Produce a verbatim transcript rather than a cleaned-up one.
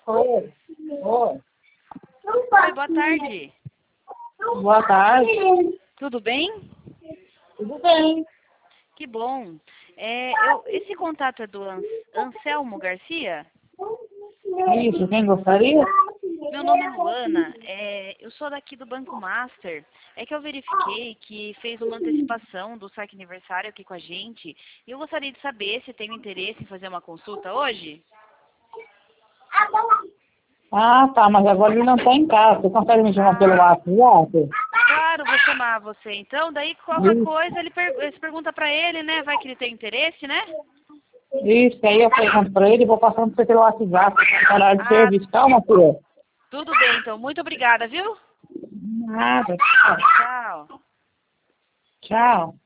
Oi. Oi. Oi, boa tarde. Boa tarde. Tudo bem? Tudo bem? Que bom. É, eu, esse contato é do An- Anselmo Garcia? Isso, quem gostaria? Meu nome é Luana. É, eu sou daqui do Banco Master. É que eu verifiquei que fez uma antecipação do saque aniversário aqui com a gente. E eu gostaria de saber se tem interesse em fazer uma consulta hoje. Ah, tá, mas agora ele não está em casa. Você consegue me chamar pelo Ah, WhatsApp? claro, vou chamar você. Então, daí qualquer Isso, coisa ele per você pergunta pra ele, né? Vai que ele tem interesse, né? isso, aí eu pergunto para ele e vou passando para você pelo WhatsApp. Horário de Ah, serviço. Calma, filha. tudo bem, então. Muito obrigada, viu? Nada. Tchau. Tchau. Tchau.